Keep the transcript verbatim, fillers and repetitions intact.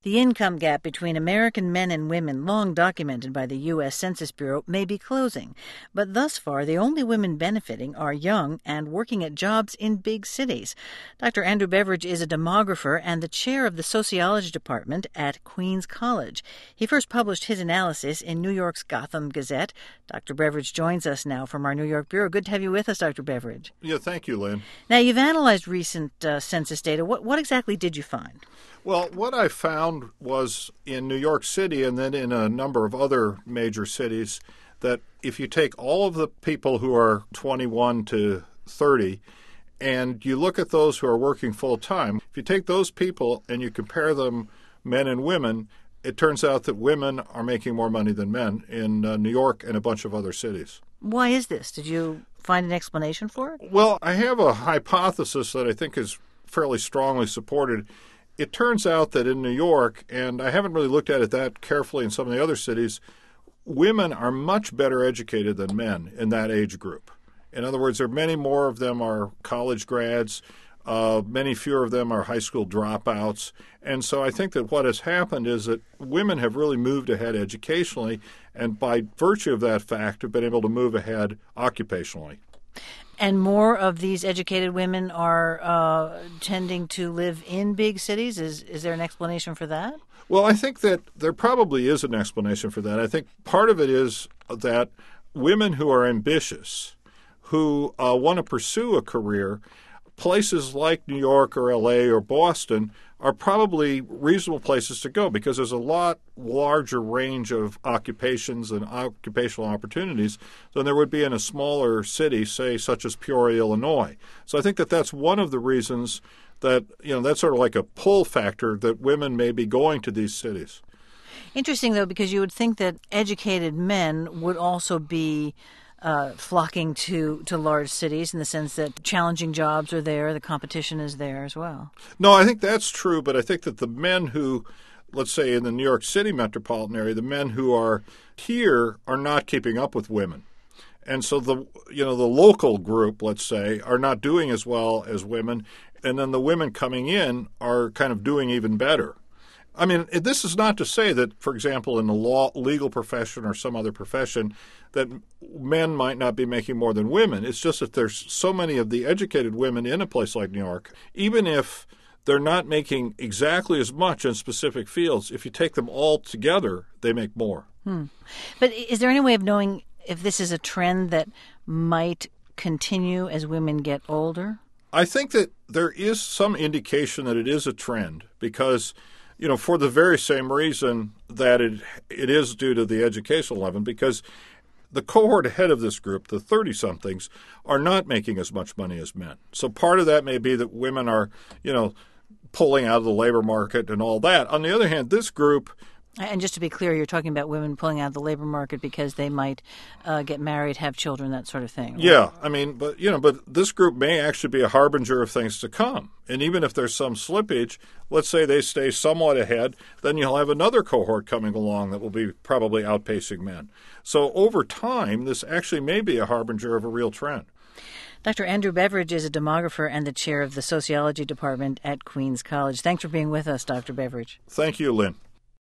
The income gap between American men and women, long documented by the U S Census Bureau, may be closing. But thus far, the only women benefiting are young and working at jobs in big cities. Doctor Andrew Beveridge is a demographer and the chair of the sociology department at Queens College. He first published his analysis in New York's Gotham Gazette. Doctor Beveridge joins us now from our New York bureau. Good to have you with us, Doctor Beveridge. Yeah, thank you, Lynn. Now, you've analyzed recent uh, census data. What, what exactly did you find? Well, what I found was in New York City and then in a number of other major cities that if you take all of the people who are twenty-one to thirty and you look at those who are working full-time, if you take those people and you compare them, men and women, it turns out that women are making more money than men in uh, New York and a bunch of other cities. Why is this? Did you find an explanation for it? Well, I have a hypothesis that I think is fairly strongly supported. It turns out that in New York, and I haven't really looked at it that carefully in some of the other cities, women are much better educated than men in that age group. In other words, there are many more of them are college grads. Uh, many fewer of them are high school dropouts. And so I think that what has happened is that women have really moved ahead educationally, and by virtue of that fact have been able to move ahead occupationally. And more of these educated women are uh, tending to live in big cities? Is is there an explanation for that? Well, I think that there probably is an explanation for that. I think part of it is that women who are ambitious, who uh, want to pursue a career, places like New York or L A or Boston are probably reasonable places to go because there's a lot larger range of occupations and occupational opportunities than there would be in a smaller city, say, such as Peoria, Illinois. So I think that that's one of the reasons that, you know, that's sort of like a pull factor that women may be going to these cities. Interesting, though, because you would think that educated men would also be Uh, flocking to, to large cities in the sense that challenging jobs are there, the competition is there as well. No, I think that's true, but I think that the men who, let's say in the New York City metropolitan area, the men who are here are not keeping up with women. And so the you know the local group, let's say, are not doing as well as women, and then the women coming in are kind of doing even better. I mean, this is not to say that, for example, in the law, legal profession or some other profession, that men might not be making more than women. It's just that there's so many of the educated women in a place like New York, even if they're not making exactly as much in specific fields, if you take them all together, they make more. Hmm. But is there any way of knowing if this is a trend that might continue as women get older? I think that there is some indication that it is a trend because, you know, for the very same reason that it it is due to the educational level, because the cohort ahead of this group, the thirty-somethings, are not making as much money as men. So part of that may be that women are, you know, pulling out of the labor market and all that. On the other hand, this group... And just to be clear, you're talking about women pulling out of the labor market because they might uh, get married, have children, that sort of thing. Right? Yeah, I mean, but you know, but this group may actually be a harbinger of things to come. And even if there's some slippage, let's say they stay somewhat ahead, then you'll have another cohort coming along that will be probably outpacing men. So over time, this actually may be a harbinger of a real trend. Doctor Andrew Beveridge is a demographer and the chair of the sociology department at Queens College. Thanks for being with us, Doctor Beveridge. Thank you, Lynn.